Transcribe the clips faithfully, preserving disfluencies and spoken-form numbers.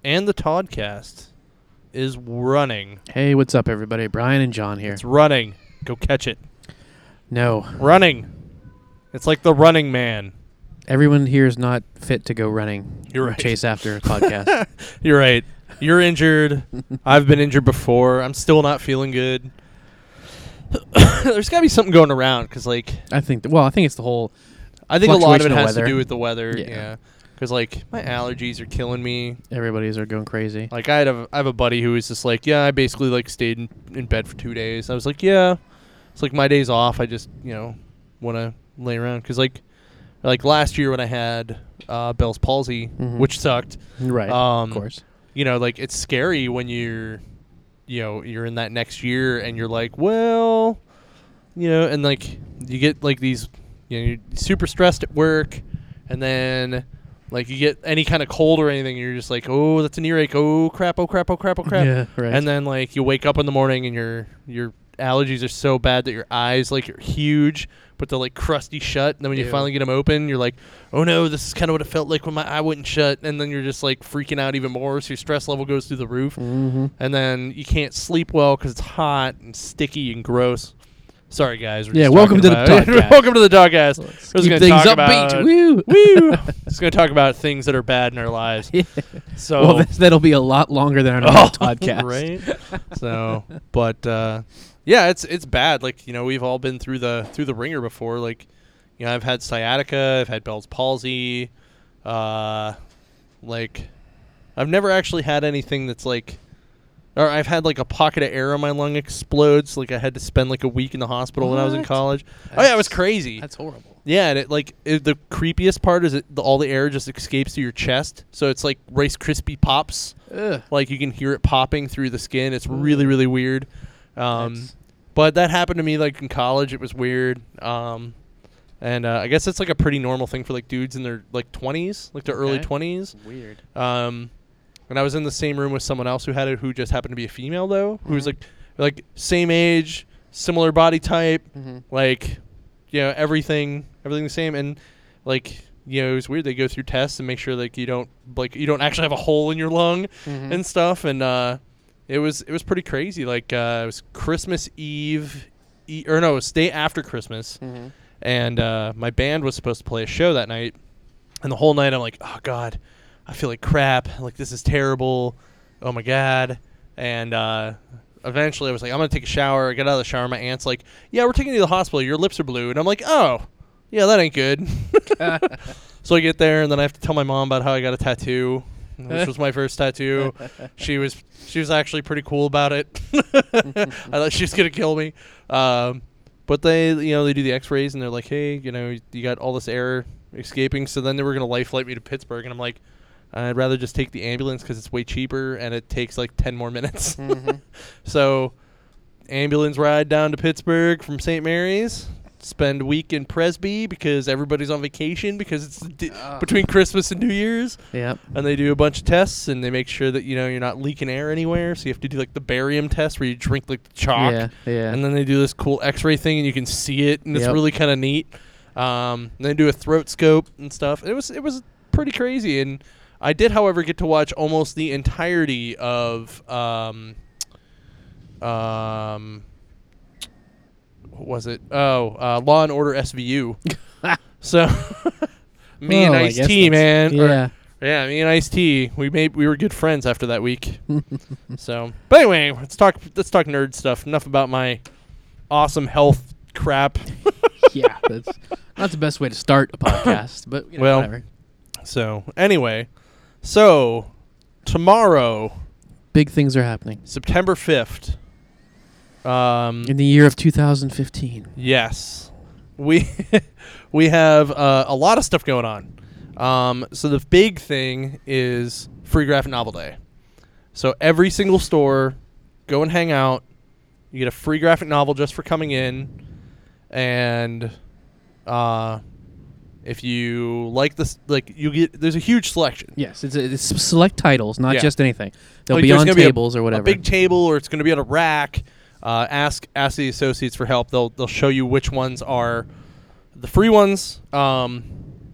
and the Toddcast is running. Hey, what's up, everybody? Brian and John here. It's running. Go catch it. No. Running. It's like the Running Man. Everyone here is not fit to go running. You're or right. Chase after a podcast. You're right. You're injured. I've been injured before. I'm still not feeling good. There's got to be something going around because, like... I think, th- well, I think it's the whole I think a lot of it fluctuation of has weather. to do with the weather. Yeah. Yeah. Because, like, my allergies are killing me. Everybody's are going crazy. Like, I had a, I have a buddy who was just like, yeah, I basically, like, stayed in, in bed for two days. I was like, yeah. It's like my days off. I just, you know, want to lay around. Because, like, like, last year when I had uh, Bell's palsy, Mhm. which sucked. Right, Um, of course. You know, like, it's scary when you're, you know, you're in that next year and you're like, well, you know, and, like, you get, like, these, you know, you're super stressed at work, and then, like, you get any kind of cold or anything, and you're just like, oh, that's an earache, oh, crap, oh, crap, oh, crap, oh, crap. Yeah, right. And then, like, you wake up in the morning and your your allergies are so bad that your eyes, like, are huge, but they're, like, crusty shut. And then when you Ew. finally get them open, you're like, oh, no, this is kind of what it felt like when my eye wouldn't shut. And then you're just, like, freaking out even more, so your stress level goes through the roof. Mm-hmm. And then you can't sleep well because it's hot and sticky and gross. Sorry, guys. We're Yeah, just welcome talking to the about- Toddcast. welcome to the Dogcast. Let's We're just keep gonna things talk upbeat. about- Woo! Woo! Just going to talk about things that are bad in our lives. Yeah. So, Well, that's, that'll be a lot longer than our normal podcast. right? So, but uh, yeah, it's it's bad. Like, you know, we've all been through the through the ringer before. Like, you know, I've had sciatica, I've had Bell's palsy. Uh, like, I've never actually had anything that's like, or I've had like a pocket of air in my lung explodes. Like, I had to spend like a week in the hospital when I was in What? college. Oh yeah, it was crazy. That's horrible. Yeah, and it like it, the creepiest part is that the, all the air just escapes through your chest, so it's like Rice Krispie pops. Ugh. Like, you can hear it popping through the skin. It's really, really weird. Um, That's- but that happened to me like in college. It was weird. Um, and uh, I guess it's like a pretty normal thing for like dudes in their like twenties, like their early Okay. twenties. Weird. Um, and I was in the same room with someone else who had it, who just happened to be a female though, who was Mhm. like like same age, similar body type, Mm-hmm. like, you know, everything everything the same. And like, you know, it was weird. They go through tests and make sure like you don't like you don't actually have a hole in your lung Mm-hmm. and stuff. And uh, it was it was pretty crazy. Like, uh, it was Christmas Eve, e- or no, it was day after Christmas, Mm-hmm. and uh, my band was supposed to play a show that night. And the whole night I'm like, oh God, I feel like crap. Like, this is terrible. Oh my God. And uh, eventually I was like, I'm gonna take a shower. I get out of the shower. My aunt's like, yeah, we're taking you to the hospital. Your lips are blue. And I'm like, oh, yeah, that ain't good. So I get there, and then I have to tell my mom about how I got a tattoo, which was my first tattoo. She was she was actually pretty cool about it. I thought she was gonna kill me. Um, but they, you know, they do the X-rays, and they're like, hey, you know, you got all this air escaping. So then they were gonna life flight me to Pittsburgh, and I'm like, I'd rather just take the ambulance because it's way cheaper, and it takes like ten more minutes. Mm-hmm. So, ambulance ride down to Pittsburgh from Saint Mary's. Spend a week in Presby because everybody's on vacation because it's di- Ah. between Christmas and New Year's. Yep. And they do a bunch of tests, and they make sure that, you know, you're not leaking air anywhere. So you have to do like the barium test where you drink like the chalk. Yeah. Yeah. And then they do this cool X-ray thing, and you can see it, and it's Yep. really kind of neat. Um, and they do a throat scope and stuff. It was it was pretty crazy. And I did, however, get to watch almost the entirety of um, um, what was it? Oh, uh, Law and Order S V U. So me and Well, I Ice guess T, that's- man. Or- Yeah. yeah, me and Ice T. We made we were good friends after that week. So, but anyway, let's talk let's talk nerd stuff. Enough about my awesome health crap. Yeah. That's not the best way to start a podcast, but you know, Well, whatever. So, anyway, so tomorrow, Big things are happening September fifth. Um, in the year of two thousand fifteen. yes, we we have uh, a lot of stuff going on. Um, so the big thing is Free Graphic Novel Day. So every single store, go and hang out. You get a free graphic novel just for coming in, and uh, if you like this, like you get, there's a huge selection. Yes, it's, it's select titles, not Yeah. just anything. They'll Like, be there's on gonna be a- tables or whatever. A big table, or it's going to be on a rack. Uh, ask ask the associates for help. They'll they'll show you which ones are the free ones. Um,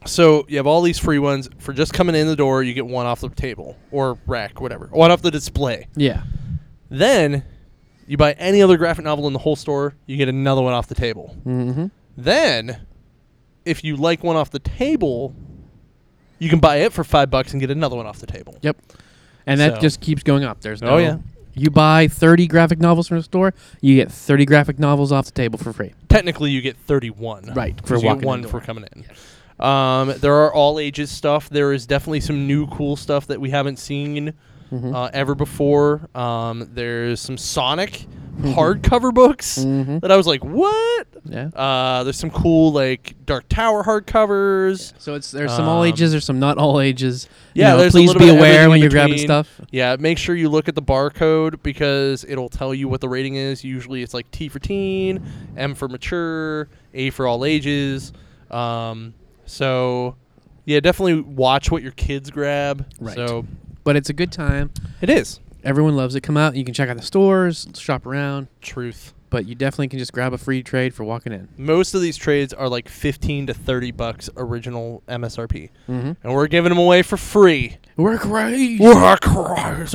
So you have all these free ones. For just coming in the door, you get one off the table or rack, whatever. One off the display. Yeah. Then you buy any other graphic novel in the whole store, you get another one off the table. Mm-hmm. Then, if you like one off the table, you can buy it for five bucks and get another one off the table. Yep. And that So- just keeps going up. There's no. Oh, yeah. You buy thirty graphic novels from the store, you get thirty graphic novels off the table for free. Technically, you get thirty-one. Right, for For you walking get one in the for door. coming in. Um, there are all ages stuff. There is definitely some new cool stuff that we haven't seen Mm-hmm. uh, ever before. Um, there's some Sonic hardcover books Mm-hmm. that I was like, what? Yeah. Uh, there's some cool like Dark Tower hardcovers. So it's there's some all Um, ages, there's some not all ages. You Yeah, know, there's a please little be bit of aware everything when in you're grabbing between. stuff. Yeah, make sure you look at the barcode because it'll tell you what the rating is. Usually it's like T for teen, M for mature, A for all ages. Um, so, yeah, definitely watch what your kids grab. Right. So But it's a good time. it is. Everyone loves it. Come out. You can check out the stores, shop around, Truth. but you definitely can just grab a free trade for walking in. Most of these trades are like fifteen to thirty bucks original M S R P. Mm-hmm. And we're giving them away for free. We're crazy. We're crazy.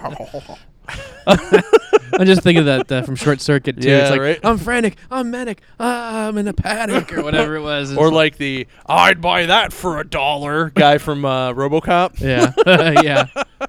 I'm just thinking of that uh, from Short Circuit too. Yeah, it's like right? I'm frantic, I'm manic, ah, I'm in a panic or whatever it was. It's Or like the I'd buy that for a dollar guy from uh, RoboCop. yeah, yeah.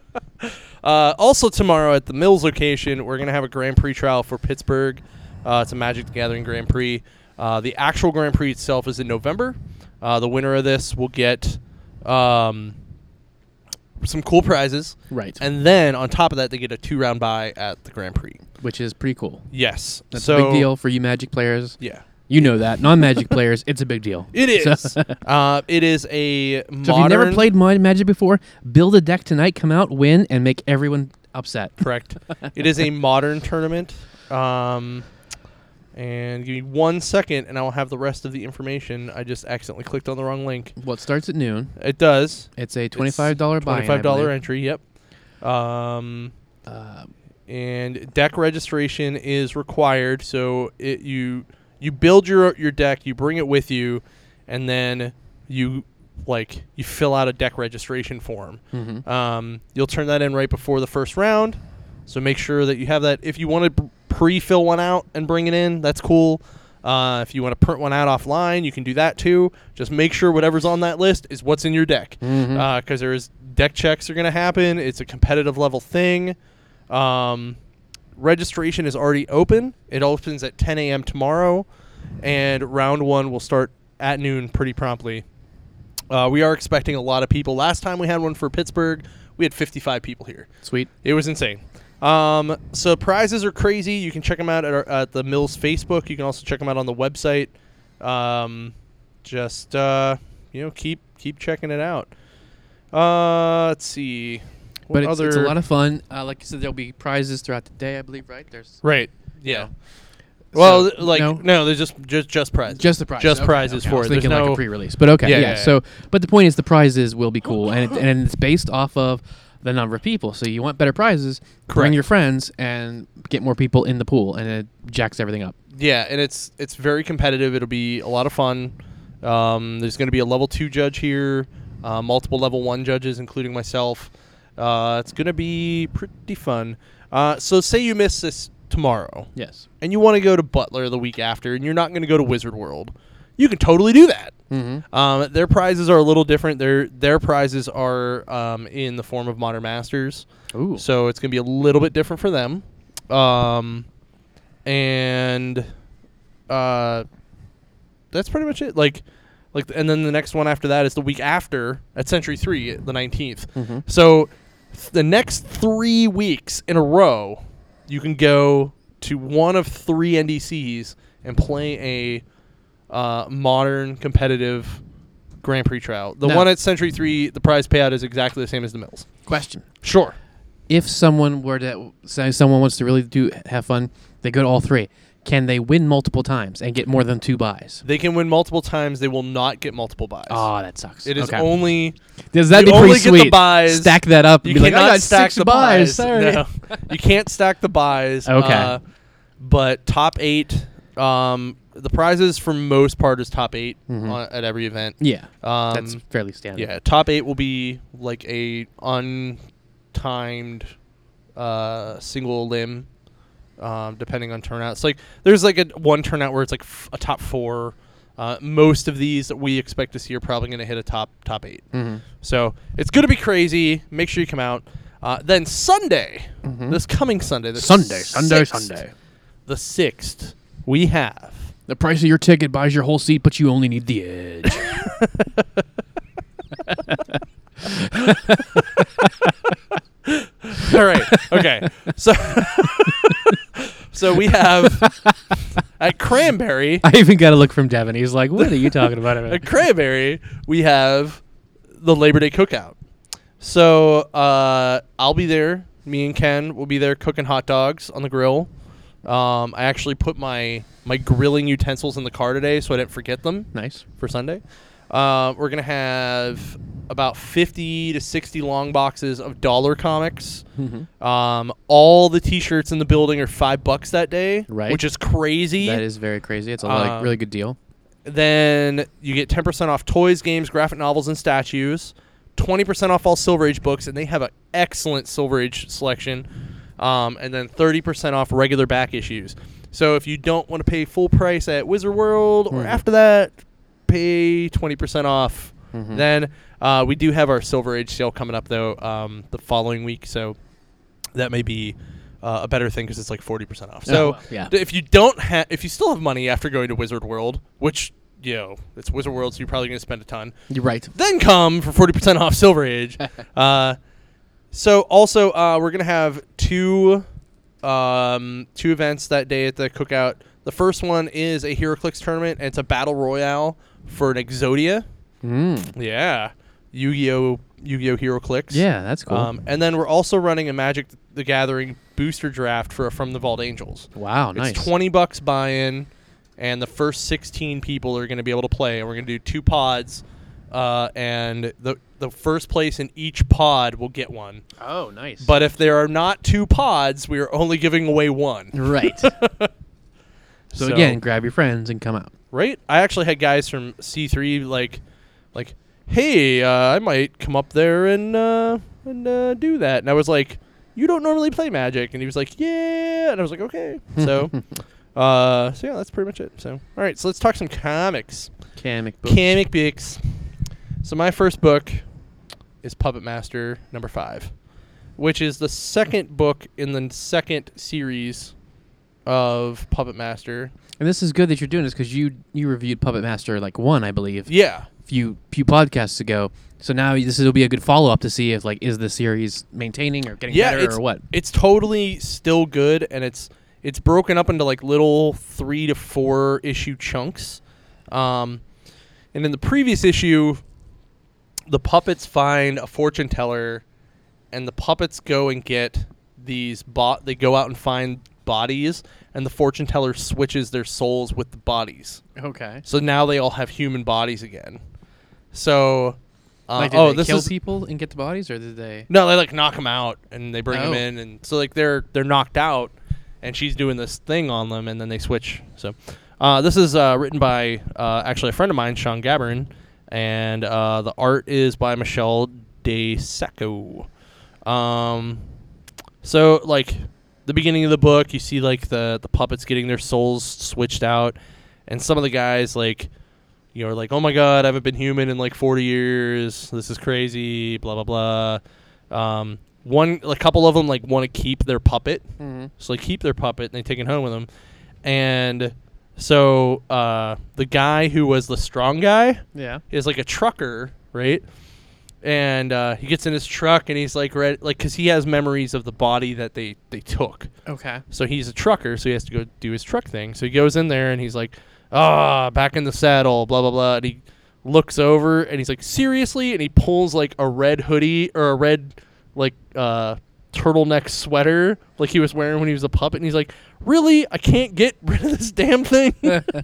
Uh, also tomorrow at the Mills location, we're gonna have a Grand Prix trial for Pittsburgh. Uh, it's a Magic the Gathering Grand Prix. Uh, the actual Grand Prix itself is in November. Uh, the winner of this will get um, some cool prizes, Right. and then on top of that, they get a two-round bye at the Grand Prix. Which is pretty cool. Yes, That's so, a big deal for you Magic players. Yeah, You know that. Non-Magic players, it's a big deal. it is. So, uh, it is a modern. so if you've never played Mod- Magic before, build a deck tonight, come out, win, and make everyone upset. Correct. It is a modern tournament. Um, and give me one second, and I will have the rest of the information. I just accidentally clicked on the wrong link. Well, it starts at noon. It does. It's a twenty-five dollars buy-in, I twenty-five dollars believe. entry, yep. Um, Uh, and deck registration is required. So it you you build your your deck, you bring it with you, and then you like you fill out a deck registration form. mhm. Um, you'll turn that in right before the first round. So make sure that you have that. If you want to pre-fill one out and bring it in, that's cool. Uh, if you want to print one out offline, you can do that too. Just make sure whatever's on that list is what's in your deck. Mhm. Because there's deck checks are going to happen. It's a competitive level thing. Um, registration is already open. It opens at ten a.m. tomorrow. And round one will start at noon pretty promptly. Uh, we are expecting a lot of people. Last time we had one for Pittsburgh, we had fifty-five people here. Sweet. It was insane. Um, so prizes are crazy. You can check them out at, our, at the Mills Facebook. You can also check them out on the website. Um, just uh, you know, keep keep checking it out. Uh, let's see. What But it's, other it's a lot of fun. Uh, like you said, there'll be prizes throughout the day, I believe, right? There's right. Yeah. So- Well, so, th- like no? no, there's just just just prizes. Just the prizes. Just Okay, prizes okay. I for was it. There's thinking like no- a pre-release, but okay, Yeah, yeah. yeah, yeah. So, but the point is, the prizes will be cool, and it, and it's based off of the number of people. So you want better prizes, Correct. bring your friends, and get more people in the pool, and it jacks everything up. Yeah, and it's it's very competitive. It'll be a lot of fun. Um, there's going to be a level two judge here, uh, multiple level one judges, including myself. Uh, it's going to be pretty fun. Uh, so say you miss this tomorrow, Yes. and you want to go to Butler the week after, and you're not going to go to Wizard World. You can totally do that. Mm-hmm. Um, their prizes are a little different. Their their prizes are um, in the form of Modern Masters. Ooh. So it's going to be a little bit different for them. Um, and uh, that's pretty much it. Like, like, and then the next one after that is the week after at Century three, the nineteenth. Mm-hmm. So th- the next three weeks in a row, you can go to one of three N D Cs and play a uh, modern competitive Grand Prix trial. The Now- one at Century three, the prize payout is exactly the same as the Mills. Question: Sure. if someone were to say someone wants to really do have fun, they go to all three. Can they win multiple times and get more than two buys? They can win multiple times. They will not get multiple buys. Oh, that sucks. It is okay. only Does that you be only pretty get the sweet? buys. Stack that up. you And be like, cannot I got stack six the buys. buys. Sorry. No. You can't stack the buys. Okay. Uh, but top eight, um, the prizes for most part is top eight Mhm. on, at every event. Yeah, Um, that's fairly standard. yeah, top eight will be like a untimed uh, single limb, um, depending on turnout. It's like there's like a one turnout where it's like f- a top four. Uh, most of these that we expect to see are probably going to hit a top top eight. Mm-hmm. So it's going to be crazy. Make sure you come out. Uh, then Sunday, Mhm. this coming Sunday, the Sunday, Sunday, sixth, Sunday. the sixth, we have. The price of your ticket buys your whole seat, but you only need the edge. All right. Okay. So, so we have at Cranberry. I even got a look from Devin. He's like, "What are you talking about?" At Cranberry, we have the Labor Day Cookout. So uh, I'll be there. Me and Ken will be there cooking hot dogs on the grill. Um, I actually put my my grilling utensils in the car today, so I didn't forget them Nice. for Sunday. Uh, we're gonna have about fifty to sixty long boxes of dollar comics. Mm-hmm. Um, all the T-shirts in the building are five bucks that day, Right. which is crazy. That is very crazy. It's a like, Um, really good deal. Then you get ten percent off toys, games, graphic novels, and statues. twenty percent off all Silver Age books, and they have an excellent Silver Age selection. Um, and then thirty percent off regular back issues. So if you don't want to pay full price at Wizard World or Mhm. after that, pay twenty percent off. Mhm. Then uh, we do have our Silver Age sale coming up, though, um, the following week. So that may be uh, a better thing because it's like forty percent off. Oh, So well, yeah. d- if you don't have, if you still have money after going to Wizard World, which, you know, it's Wizard World, so you're probably going to spend a ton, You're right. then come for forty percent off Silver Age. uh, so also, uh, we're going to have two um, two events that day at the cookout. The first one is a HeroClix tournament, and it's a battle royale for an Exodia. Mm. Yeah. Yu-Gi-Oh! Yu-Gi-Oh! HeroClix. Yeah, that's cool. Um, and then we're also running a Magic the Gathering booster draft for From the Vault Angels. wow, nice. It's twenty bucks buy-in, and the first sixteen people are going to be able to play. And we're going to do two pods, uh, and the the first place in each pod will get one. Oh, nice. But if there are not two pods, we are only giving away one. right. So, So- again, grab your friends and come out. Right? I actually had guys from C three like, like, hey, uh, I might come up there and uh, and uh, do that. And I was like, you don't normally play Magic, and he was like, yeah. And I was like, okay. So, uh, so yeah, that's pretty much it. So, all right, so let's talk some comics. Comic books. Comic books. So my first book is Puppet Master number five, which is the second book in the second series of Puppet Master. And this is good that you're doing this because you you reviewed Puppet Master like one, I believe, Yeah. a few few podcasts ago. So now this will be a good follow up to see if like is the series maintaining or getting Yeah, better it's- or what. It's totally still good, and it's it's broken up into like little three to four issue chunks. Um, and in the previous issue, the puppets find a fortune teller, and the puppets go and get these bot. They go out and find bodies, and the fortune teller switches their souls with the bodies. Okay. So now they all have human bodies again. So, uh, like, did oh, they this kill is people and get the bodies, or did they? no, they like knock them out and they bring them Oh. in, and so like they're they're knocked out, and she's doing this thing on them, and then they switch. So, uh, this is uh, written by uh, actually a friend of mine, Sean Gabbard, and uh, the art is by Michelle De Secco. Um, so like the beginning of the book, you see like the the puppets getting their souls switched out, and some of the guys like. You know, like, oh my God, I haven't been human in like forty years. This is crazy. Blah blah blah. Um, one, a couple of them like want to keep their puppet, Mm-hmm. so they keep their puppet and they take it home with them. And so uh, the guy who was the strong guy Yeah. is like a trucker, right? And uh, he gets in his truck and he's like, ready, like, because he has memories of the body that they they took. Okay. So he's a trucker, so he has to go do his truck thing. So he goes in there and he's like, ah, back in the saddle, blah, blah, blah. And he looks over and he's like, seriously? And he pulls like a red hoodie or a red like uh, turtleneck sweater like he was wearing when he was a puppet. And he's like, really? I can't get rid of this damn thing?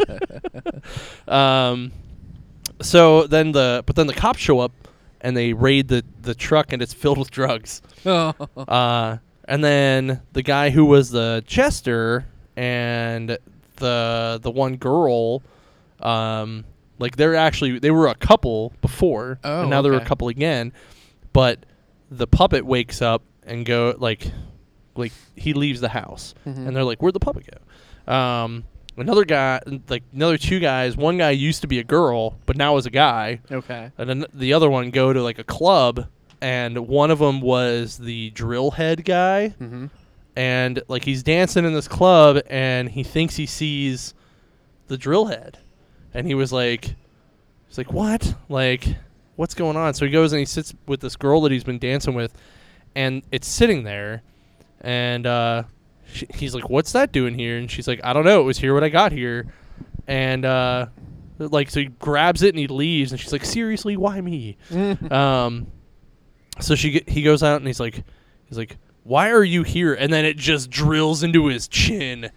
um, so then the, but then the cops show up and they raid the, the truck and it's filled with drugs. Oh. Uh, and then the guy who was the jester and the the one girl, um, like they're actually they were a couple before, Oh, and now they're a okay. couple again. But the puppet wakes up and go like, like he leaves the house, Mhm. and they're like, "Where'd the puppet go?" Um, another guy, like another two guys. One guy used to be a girl, but now is a guy. Okay. And then the other one go to like a club, and one of them was the drill head guy, Mm-hmm. and like he's dancing in this club, and he thinks he sees the drill head, and he was like, he's like, what? Like, what's going on? So he goes and he sits with this girl that he's been dancing with, and it's sitting there, and uh, she, he's like, what's that doing here? And she's like, I don't know. It was here when I got here, and uh, like so he grabs it and he leaves, and she's like, seriously, why me? um, so she get, he goes out and he's like, he's like, why are you here? And then it just drills into his chin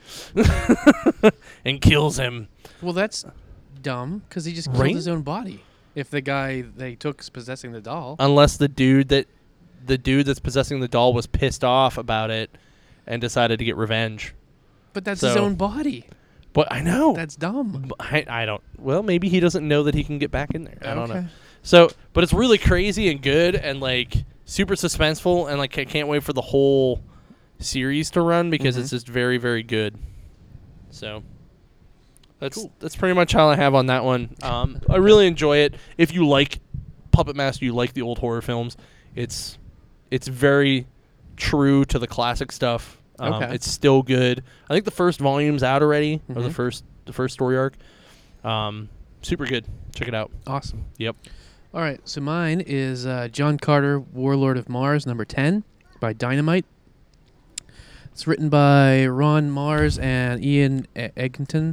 and kills him. Well, that's dumb because he just killed Right? his own body. If the guy they took is possessing the doll. Unless the dude that the dude that's possessing the doll was pissed off about it and decided to get revenge. But that's his so- own body. But I know. That's dumb. B- I, I don't. Well, maybe he doesn't know that he can get back in there. I don't know. Okay. So, but it's really crazy and good and like super suspenseful, and like I can't wait for the whole series to run because Mhm. it's just very very good. So that's Cool. that's pretty much all I have on that one. Um, I really enjoy it. If you like Puppet Master, you like the old horror films. It's it's very true to the classic stuff. Um, Okay. It's still good. I think the first volume's out already, or the Mhm. first the first story arc. Um, super good. Check it out. Awesome. Yep. All right. So mine is uh, John Carter, Warlord of Mars, number ten, by Dynamite. It's written by Ron Mars and Ian E- Egginton,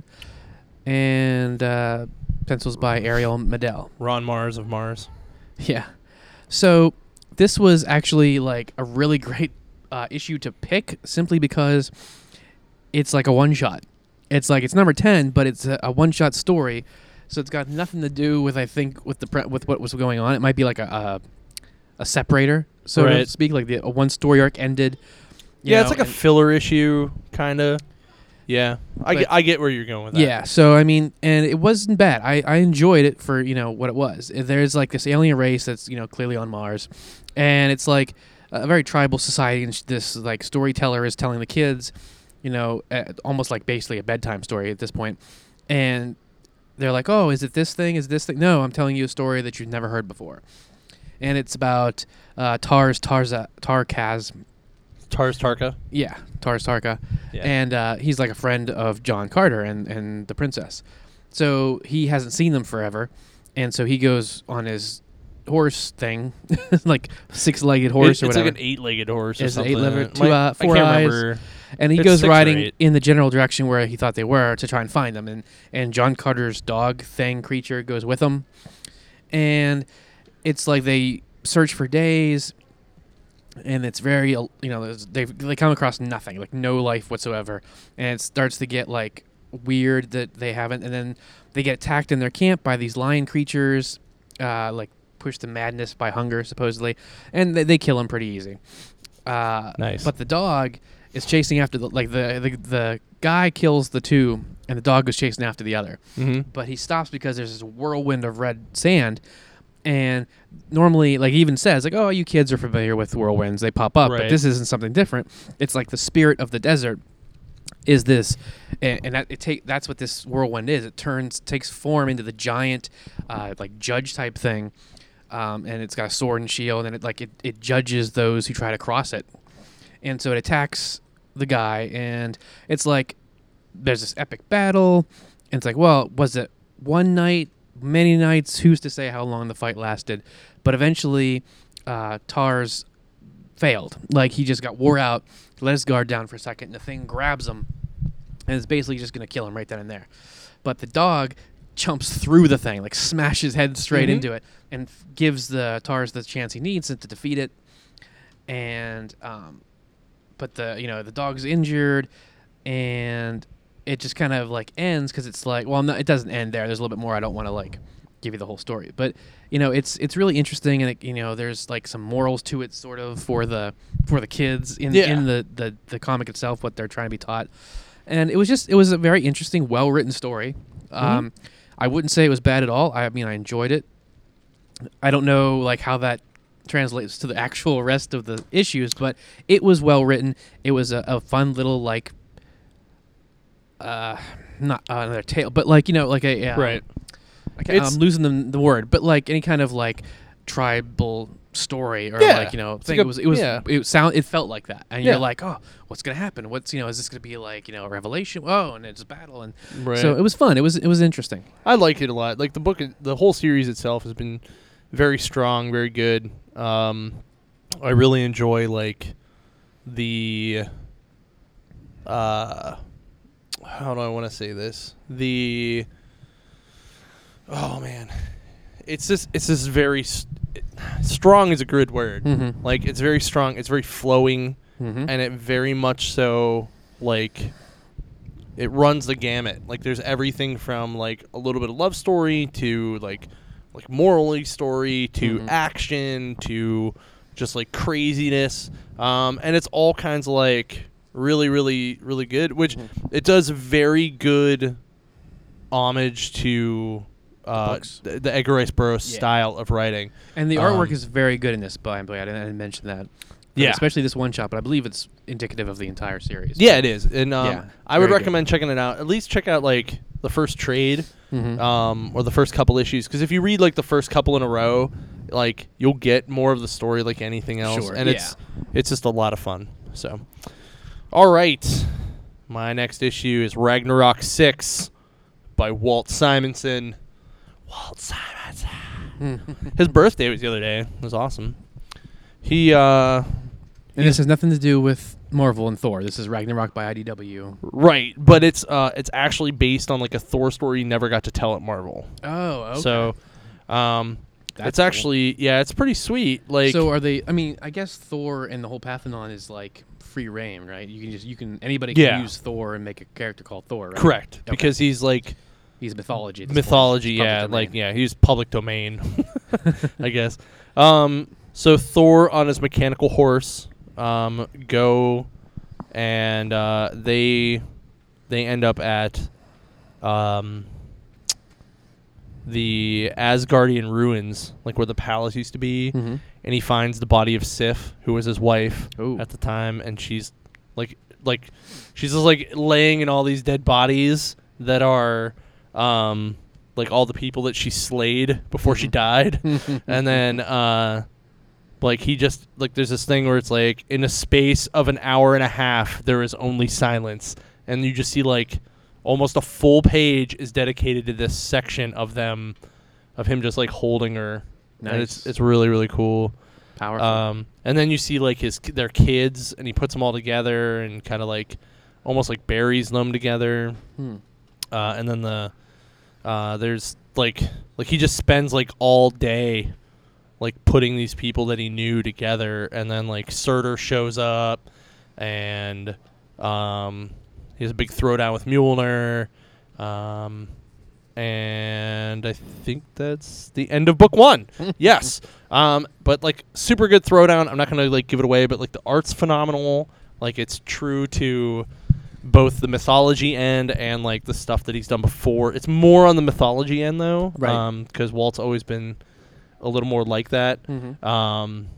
and uh, pencils by Ariel Medel. Ron Mars of Mars. Yeah. So this was actually like a really great uh, issue to pick simply because it's like a one shot. It's like it's number ten, but it's a, a one shot story, so it's got nothing to do with I think with the pre- with what was going on. It might be like a a, a separator, so to Right. speak, like the a one story arc ended. you Yeah, know, it's like a and- filler issue, kind of. Yeah, I But- get, I get where you're going with that. Yeah, so I mean, and it wasn't bad. I, I enjoyed it for, you know, what it was. There's like this alien race that's, you know, clearly on Mars, and it's like a very tribal society, and sh- this like storyteller is telling the kids, you know, uh, almost like basically a bedtime story at this point, and they're like, oh, is it this thing? Is it this thing? No, I'm telling you a story that you've never heard before, and it's about uh, Tars Tarza Tarkaz. Tars Tarka. Yeah, Tars Tarka. Yeah. And uh, he's like a friend of John Carter and, and the princess. So he hasn't seen them forever. And so he goes on his horse thing, like six-legged horse It- or it's whatever. like an eight-legged horse or It's an something. eight-legged- two, Might- uh, four I can't eyes. remember. and he it's goes six or riding eight. in the general direction where he thought they were to try and find them. And, and John Carter's dog thing creature goes with him. And it's like they search for days. And it's very, you know, there's- they they come across nothing, like no life whatsoever, and it starts to get like weird that they haven't, and then they get attacked in their camp by these lion creatures, uh, like pushed to madness by hunger supposedly, and they, they kill him pretty easy. Uh, Nice. But the dog is chasing after the like the, the the guy kills the two, and the dog goes chasing after the other. Mm-hmm. But he stops because there's this whirlwind of red sand. And normally, like he even says, like, oh, you kids are familiar with whirlwinds. They pop up. But Right. this isn't something different. It's like the spirit of the desert is this. And, and that, it take, that's what this whirlwind is. It turns, takes form into the giant, uh, like, judge type thing. Um, and it's got a sword and shield. And it, like, it, it judges those who try to cross it. And so it attacks the guy. And it's like, there's this epic battle. And it's like, well, was it one night? Many nights, who's to say how long the fight lasted, but eventually uh, Tars failed. Like he just got wore out, let his guard down for a second, and the thing grabs him and is basically just going to kill him right then and there. But the dog jumps through the thing, like smashes head straight Mhm. into it, and f- gives the Tars the chance he needs to defeat it. And um, but the you know the dog's injured, and it just kind of like ends because it's like, well, no, it doesn't end there. There's a little bit more. I don't want to like give you the whole story, but you know, it's it's really interesting, and it, you know, there's like some morals to it, sort of for the for the kids in Yeah. in the, the the comic itself, what they're trying to be taught, and it was just it was a very interesting, well written story. Um, I wouldn't say it was bad at all. I mean, I enjoyed it. I don't know like how that translates to the actual rest of the issues, but it was well written. It was a, a fun little like, uh, not uh, another tale, but like you know, like a um, Right. Like, It's- I'm losing the, the word, but like any kind of like tribal story or Yeah. like you know It's thing. like a- it was it was yeah. it sound it felt like that, and Yeah. you're like, oh, what's gonna happen? What's you know is this gonna be like you know a revelation? Oh, and it's a battle, and Right. so it was fun. It was it was interesting. I like it a lot. Like the book, the whole series itself has been very strong, very good. Um, I really enjoy like the. Uh, how do I want to say this? The. Oh man, it's just it's just very st- strong is a good word. Mm-hmm. Like it's very strong. It's very flowing, Mm-hmm. and it very much so like. It runs the gamut. Like there's everything from like a little bit of love story to like like morally story to Mhm. action to just like craziness. Um, and it's all kinds of like really really really good, which Mhm. it does very good homage to uh, books. the, the Edgar Rice Burroughs Yeah. style of writing. And the artwork Um, is very good in this. By the way, I didn't, I didn't mention that. Yeah. especially this one shot, but I believe it's indicative of the entire series. Yeah, it is. And um, Yeah, I would very good. recommend checking it out. At least check out like the first trade. Mm-hmm. um, or the first couple issues, because if you read like the first couple in a row, like you'll get more of the story like anything else, Sure, and yeah. it's it's just a lot of fun. So, all right, my next issue is Ragnarok Six by Walt Simonson. Walt Simonson. His birthday was the other day. It was awesome. He uh, And this has nothing to do with Marvel and Thor. This is Ragnarok by I D W. right, but it's uh, it's actually based on like a Thor story he never got to tell at Marvel. Oh, okay. So, um. That's it's cool. actually yeah, it's pretty sweet. Like so are they? I mean, I guess Thor and the whole Pathenon is like free reign, right? You can just you can anybody can Yeah. use Thor and make a character called Thor, right? correct, Okay. because he's like He's mythology. at this mythology. point. It's Yeah, public like domain. yeah, he's public domain, I guess. Um, so Thor on his mechanical horse, um, go, and uh, they they end up at, um. the Asgardian ruins, like where the palace used to be, Mhm. and he finds the body of Sif, who was his wife Ooh. at the time, and she's like, like, she's just like laying in all these dead bodies that are, um, like all the people that she slayed before she Mhm. died, and then, uh, like he just like there's this thing where it's like in a space of an hour and a half there is only silence, and you just see like almost a full page is dedicated to this section of them, of him just like holding her. And it's Nice. it's really really cool. Powerful. Um, and then you see like his their kids, and he puts them all together and kind of like almost like buries them together. Hmm. Uh, and then the uh, there's like like he just spends like all day like putting these people that he knew together, and then like Surtur shows up, and um, he has a big throwdown with Mjolnir, um, and I think that's the end of book one. Yes, um, but like super good throwdown. I'm not gonna like give it away, but like the art's phenomenal. Like it's true to both the mythology end and like the stuff that he's done before. It's more on the mythology end though, Right. Because Walt's always been a little more like that. Mhm. Um,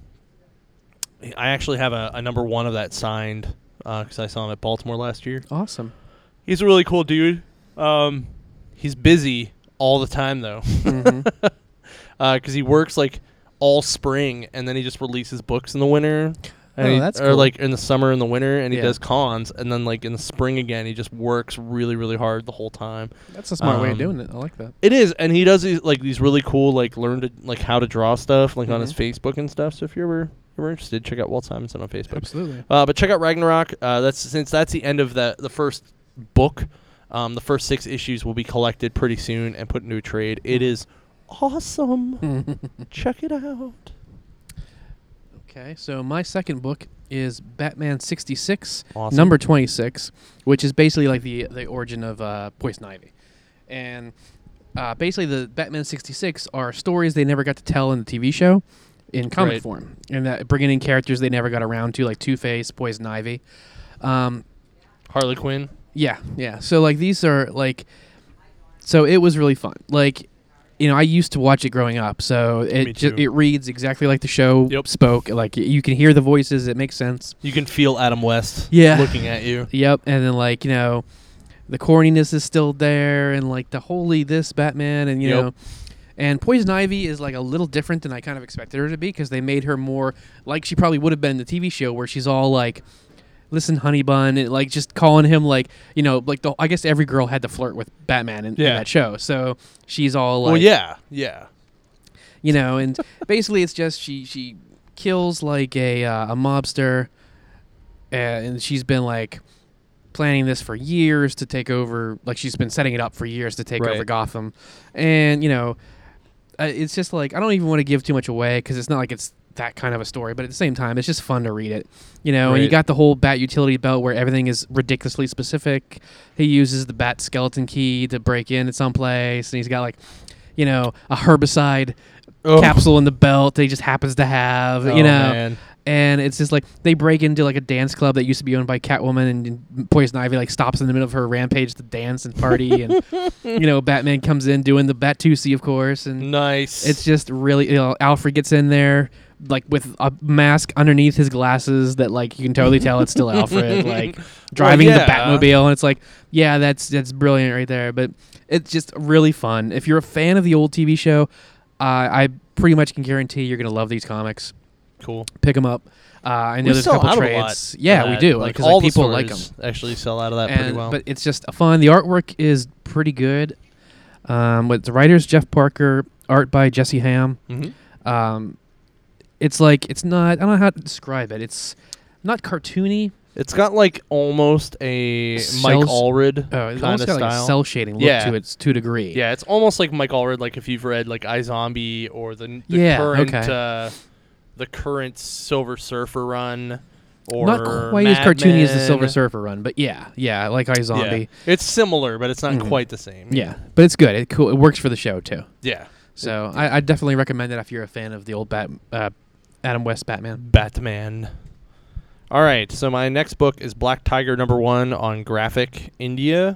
I actually have a, a number one of that signed because I saw him at Baltimore last year. Awesome. He's a really cool dude. Um, he's busy all the time though, Mhm. because he works like all spring and then he just releases books in the winter. And Oh, he- that's or cool. like in the summer and the winter, and he Yeah. does cons, and then like in the spring again, he just works really, really hard the whole time. That's a smart way of Um, doing it. I like that. It is, and he does these like these really cool like learn to like how to draw stuff like on his Mhm. Facebook and stuff. So if you're ever ever interested, check out Walt Simonson on Facebook. Absolutely. Uh, but check out Ragnarok. Uh, that's since that's the end of the the first book. Um, the first six issues will be collected pretty soon and put into a trade. It is awesome. Check it out. Okay, so my second book is Batman sixty-six, Awesome. number twenty-six, which is basically like the the origin of uh, Poison Ivy. And uh, basically the Batman sixty-six are stories they never got to tell in the T V show in comic Right. form. And that bringing in characters they never got around to, like Two-Face, Poison Ivy. Um, Harley Quinn. Yeah, yeah. So like these are like, so it was really fun. Like, you know, I used to watch it growing up, so Me it ju- too. it reads exactly like the show Yep. spoke. Like you can hear the voices, it makes sense. You can feel Adam West Yeah. looking at you. Yep, and then like you know, the corniness is still there, and like the holy this Batman, and you Yep. know, and Poison Ivy is like a little different than I kind of expected her to be because they made her more like she probably would have been in the T V show where she's all like, "Listen, honey bun," and like just calling him like you know like the I guess every girl had to flirt with Batman in, in Yeah. that show, so she's all like, Well, yeah, yeah. you know, and basically it's just she she kills like a uh, a mobster, uh, and she's been like planning this for years to take over. Like she's been setting it up for years to take Right. over Gotham, and you know, uh, it's just like I don't even want to give too much away because it's not like it's that kind of a story, but at the same time, it's just fun to read it, you know. And you Right. got the whole Bat utility belt where everything is ridiculously specific. He uses the Bat skeleton key to break into some place, and he's got like, you know, a herbicide Oh. capsule in the belt that he just happens to have, Oh, you know. man. And it's just like they break into like a dance club that used to be owned by Catwoman, and, and Poison Ivy like stops in the middle of her rampage to dance and party, and you know Batman comes in doing the Batusi, of course, and Nice. it's just really, you know, Alfred gets in there like with a mask underneath his glasses that like you can totally tell it's still Alfred, like driving yeah. the Batmobile, and it's like, yeah, that's that's brilliant right there. But it's just really fun. If you're a fan of the old T V show, uh, I pretty much can guarantee you're gonna love these comics. cool. Pick them up. Uh, I know We there's a sell couple out trades. a lot yeah, of we that. do. Like Because all like, the people like them. stores actually sell out of that pretty And, well. but it's just fun. The artwork is pretty good. Um, with the writers Jeff Parker, art by Jesse Ham. Mhm. Um, it's like it's not. I don't know how to describe it. It's not cartoony. It's got like almost a Mike Cells- Allred Oh, it's kind almost of got like a style. cell shading look Yeah. to its to a degree. Yeah, it's almost like Mike Allred. Like if you've read like iZombie or the, the Yeah, current okay. uh, the current Silver Surfer run, or Not quite as Mad cartoony as the Silver Men. Surfer run, but yeah, yeah, like iZombie. Yeah. It's similar, but it's not Mhm. quite the same. Yeah, but it's good. It cool. It works for the show too. Yeah. So I, I definitely recommend it if you're a fan of the old Bat, uh, Adam West Batman. Batman. All right, so my next book is Black Tiger number one on Graphic India.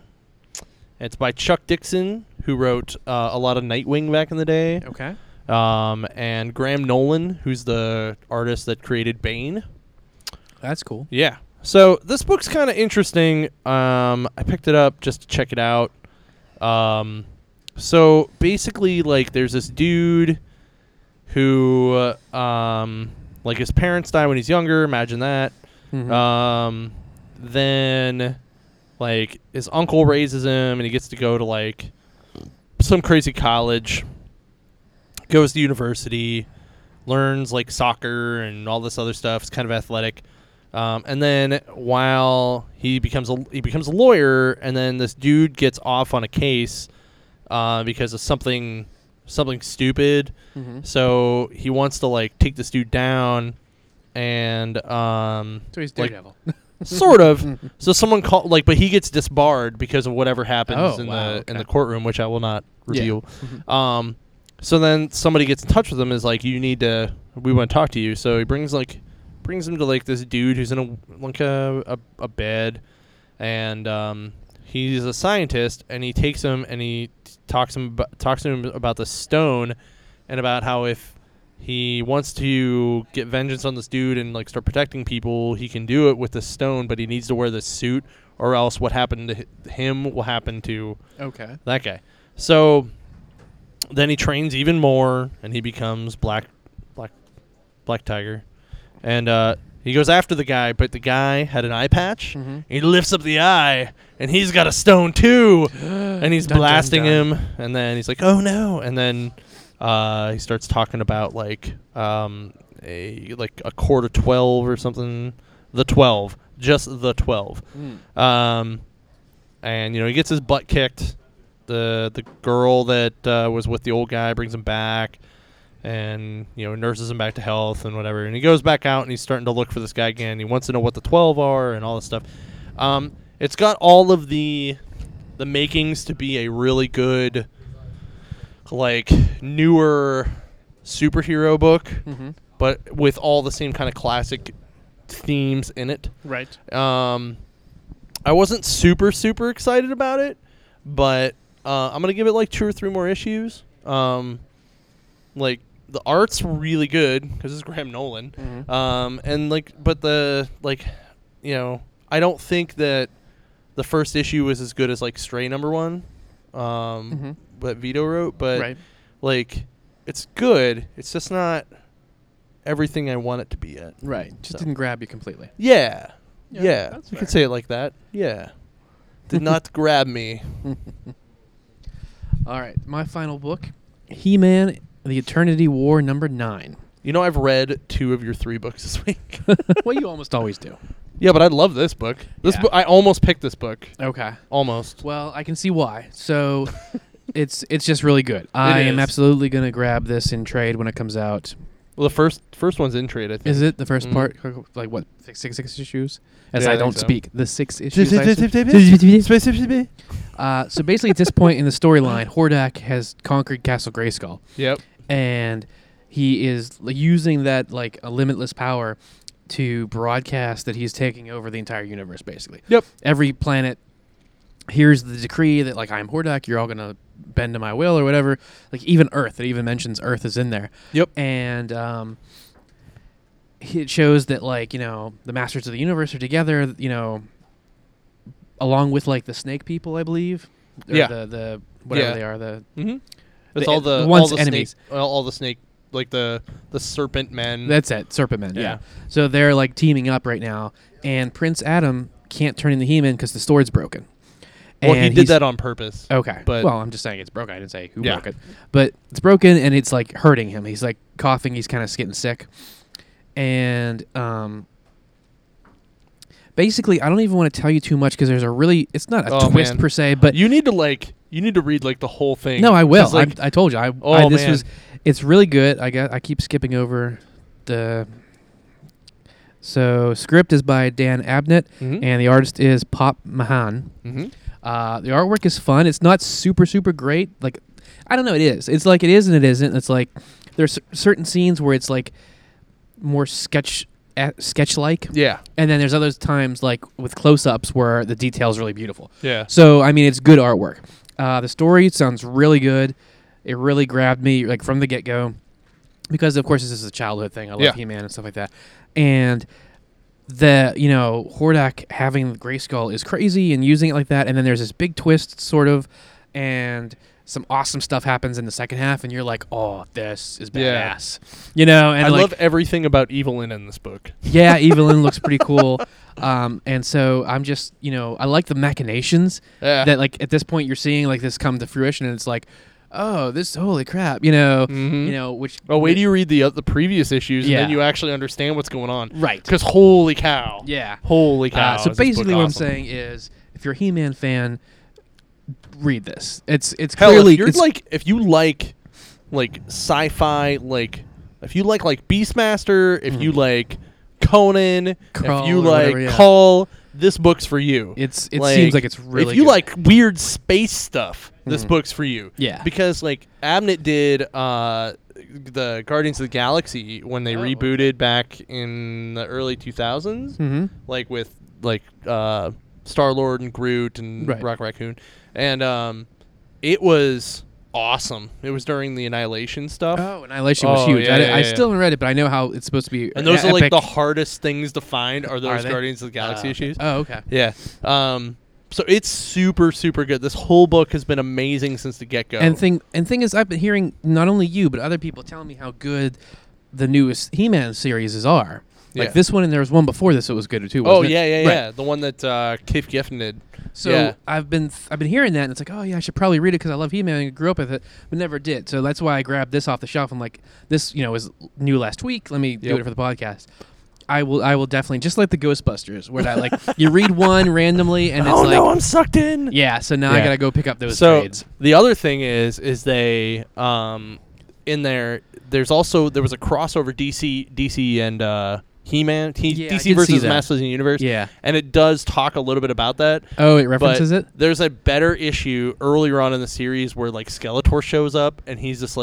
It's by Chuck Dixon, who wrote uh, a lot of Nightwing back in the day, Okay. um, and Graham Nolan, who's the artist that created Bane. That's cool. Yeah. So this book's kind of interesting. Um, I picked it up just to check it out. Um, so basically, like, there's this dude who, uh, um, like, his parents die when he's younger. Imagine that. Mhm. Um, then, like, his uncle raises him, and he gets to go to, like, some crazy college, goes to university, learns, like, soccer and all this other stuff. It's kind of athletic. Um, and then while he becomes a he becomes a lawyer, and then this dude gets off on a case uh, because of something something stupid. Mhm. So he wants to, like, take this dude down, and um, So he's like, Daredevil. sort of. So someone called, like, but he gets disbarred because of whatever happens Oh, in wow, the okay. in the courtroom, which I will not Yeah. reveal. Mhm. Um, so then somebody gets in touch with him, is like, you need to, we want to talk to you. So he brings like, brings him to like this dude who's in a like a a, a bed, and um, he's a scientist, and he takes him and he t- talks him about, talks to him about the stone, and about how if he wants to get vengeance on this dude and like start protecting people, he can do it with the stone, but he needs to wear this suit, or else what happened to hi- him will happen to Okay. that guy. So then he trains even more, and he becomes Black Black Black Tiger. And uh, he goes after the guy, but the guy had an eye patch. Mhm. He lifts up the eye, and he's got a stone too. And he's Dun, dun, blasting dun. him, and then he's like, "Oh no!" And then uh, he starts talking about like um, a like a quarter twelve or something. The twelve, just the twelve. Mm. Um, and you know he gets his butt kicked. The the girl that uh, was with the old guy brings him back, and you know nurses him back to health and whatever. And he goes back out and he's starting to look for this guy again. He wants to know what the twelve are and all this stuff. Um, it's got all of the the makings to be a really good, like, newer superhero book, Mhm. but with all the same kind of classic themes in it. Right. Um, I wasn't super super excited about it, but uh, I'm gonna give it like two or three more issues. Um, like the art's really good because it's Graham Nolan, Mm-hmm. um, and like, but the like, you know, I don't think that the first issue was as good as like Stray number one, um, Mm-hmm. that Vito wrote, but Right. like, it's good. It's just not everything I want it to be yet. Right. Just So. didn't grab you completely. Yeah. Yeah, Yeah. that's You fair. could say it like that. Yeah. Did not grab me. All right. My final book, He-Man, The Eternity War number nine. You know, I've read two of your three books this week. Well, you almost always do. Yeah, but I love this book. This Yeah. book, I almost picked this book. Okay. Almost. Well, I can see why. So it's it's just really good. I am is. absolutely going to grab this in trade when it comes out. Well, the first first one's in trade, I think. Is it the first Mm. part? Like what? Six, six, six issues? As Yeah, I I think don't so. speak. The six issues. I assume? Uh, so basically, at this point in the storyline, Hordak has conquered Castle Grayskull, Yep. and he is like, using that like a limitless power to broadcast that he's taking over the entire universe. Basically, Yep. every planet here's the decree that like I'm Hordak, you're all gonna bend to my will or whatever. Like even Earth, it even mentions Earth is in there. Yep. And um, it shows that like you know the Masters of the Universe are together. You know, along with like the Snake People, I believe. Or Yeah. The the whatever Yeah. they are. The Mm-hmm. That's The- all the the all one's the enemies. snake, all, all the snake, like the the serpent men. that's it. Serpent Men. Yeah. Yeah. So they're like teaming up right now, and Prince Adam can't turn into He-Man because the sword's broken. well, he And did he's- that on purpose. Okay. But- well, I'm just saying it's broken. I didn't say who Yeah. broke it. But it's broken and it's like hurting him. He's like coughing. He's kind of getting sick. And um, basically, I don't even want to tell you too much because there's a really, it's not a Oh, twist man. per se, but You need to like you need to read like the whole thing. no, I will. 'Cause, like, I, I told you. I, Oh, I this man. was, it's really good. I got, I keep skipping over the. So script is by Dan Abnett Mhm. and the artist is Pop Mahan. Mhm. Uh, the artwork is fun. It's not super, super great. Like, I don't know. It is. It's like it is and it isn't. It's like there's certain scenes where it's like more sketch uh, sketch like, Yeah. and then there's other times like with close ups where the detail is really beautiful. Yeah. So I mean, it's good artwork. Uh, the story sounds really good. It really grabbed me like from the get go, because of course this is a childhood thing. I love Yeah. He-Man and stuff like that, and the you know Hordak having the Grayskull is crazy and using it like that, and then there's this big twist sort of, and some awesome stuff happens in the second half, and you're like, oh, this is Yeah. badass, you know. And I like, love everything about Evelyn in this book. yeah, Evelyn looks pretty cool, um, and so I'm just you know I like the machinations Yeah. that like at this point you're seeing like this come to fruition, and it's like, oh, this holy crap, you know, Mhm. you know, which Oh, wait till you read the uh, the previous issues, Yeah. and then you actually understand what's going on. right, Because holy cow. yeah. Holy cow. Uh, so is this book basically, what I'm awesome. saying is, if you're a He-Man fan, read this. It's it's Hell, clearly if you're it's, like if you like like sci-fi, like if you like like Beastmaster, if you like Conan, Krull if you or like whatever, yeah. Cull, this book's for you. it's it seems like it's really if you good. like weird space stuff, this Mhm. book's for you. Yeah. Because like Abnett did uh the Guardians of the Galaxy when they Oh, rebooted back in the early two thousands, mm-hmm. like with like uh Star-Lord and Groot and Right. Rock Raccoon. And um it was awesome. It was during the Annihilation stuff. Oh, Annihilation was Oh, huge. yeah, I, yeah, I yeah. still haven't read it, but I know how it's supposed to be. And those e- are like epic. the hardest things to find are Are those they? Guardians of the Galaxy Uh, issues. Oh, okay. Yeah. Um so it's super super good. This whole book has been amazing since the get-go. And thing and thing is, I've been hearing not only you but other people telling me how good the newest He-Man series are. Like Yeah. this one, and there was one before this that was good too. Oh wasn't it? yeah, yeah, Right. yeah. The one that uh Keith Giffen did. So Yeah. I've been I've been hearing that, and it's like, oh yeah, I should probably read it because I love He-Man and grew up with it, but never did. So that's why I grabbed this off the shelf. I'm like, this, you know, is new last week. Let me do Yep. it for the podcast. I will I will definitely, just like the Ghostbusters, where I like you read one randomly and it's oh like, no, I'm sucked in. yeah. So now I Yeah. gotta go pick up those So trades. the other thing is, is they um in there. There's also there was a crossover D C D C and uh, He-Man He, Yeah, I D C did see versus that. Masters of the Universe. Yeah. and it does talk a little bit about that. Oh, it But references it. there's a better issue earlier on in the series where like Skeletor shows up and he's just like,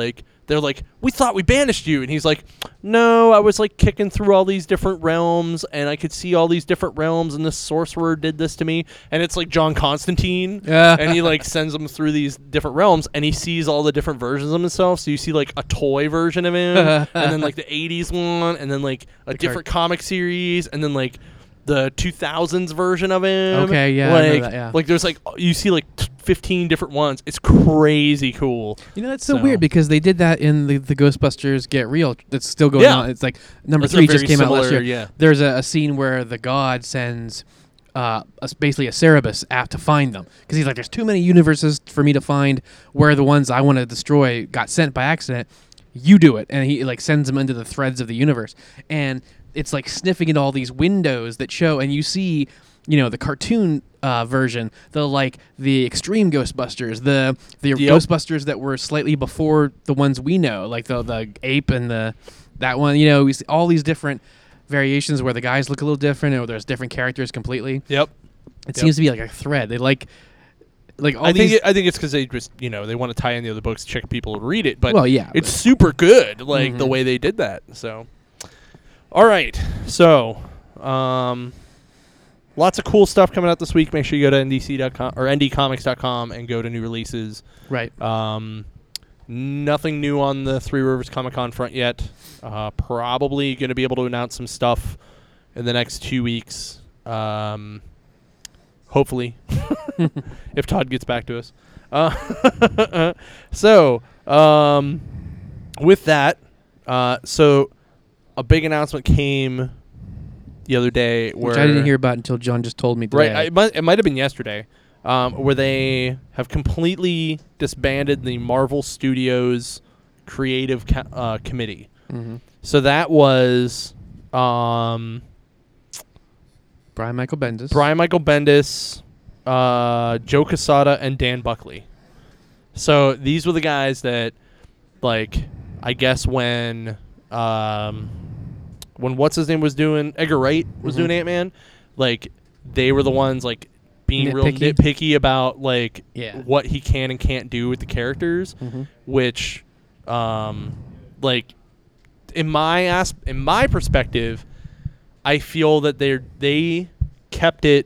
they're like, we thought we banished you. And he's like, no, I was like kicking through all these different realms and I could see all these different realms and this sorcerer did this to me. And it's like John Constantine. Yeah. And he like sends him through these different realms and he sees all the different versions of himself. So you see like a toy version of him and then like the eighties one and then like a The different cart- comic series and then like the two thousands version of him. Okay, yeah, I Like, remember that, yeah. like there's like, you see like t- fifteen different ones. It's crazy cool. You know, that's so, So- weird because they did that in the, the Ghostbusters Get Real. That's still going Yeah. on. It's like number It's a three just very came out last similar- year. yeah. There's a, a scene where the god sends uh, a, basically a Cerebus out to find them because he's like, there's too many universes for me to find where the ones I want to destroy got sent by accident. You do it. And he like sends them into the threads of the universe. And it's like sniffing into all these windows that show, and you see, you know, the cartoon uh, version, the like the extreme Ghostbusters, the the Yep. Ghostbusters that were slightly before the ones we know, like the the ape and the that one. You know, we see all these different variations where the guys look a little different, or there's different characters completely. Yep. It Yep. seems to be like a thread. They like like all I these. think it, I think it's because they just, you know, they want to tie in the other books, check people to read it. But Well, yeah, it's but- super good, like the Mhm. way they did that. So, all right. So, um, lots of cool stuff coming out this week. Make sure you go to N D C dot com or N D comics dot com and go to new releases. right. Um, nothing new on the Three Rivers Comic Con front yet. Uh, probably going to be able to announce some stuff in the next two weeks. Um, hopefully, if Todd gets back to us. Uh, so, um, with that, uh, so a big announcement came the other day where Which I didn't hear about until John just told me today. Right, I, it might, it might have been yesterday, um, where they have completely disbanded the Marvel Studios creative ca- uh, committee. mm-hmm. So that was um, Brian Michael Bendis. Brian Michael Bendis, uh, Joe Quesada, and Dan Buckley. So these were the guys that, like, I guess when um, when what's his name was doing Edgar Wright was Mhm. doing Ant-Man, like they were the ones like being real Nitpicky? nitpicky about like Yeah. what he can and can't do with the characters, Mhm. which um, like in my as- in my perspective, I feel that they they kept it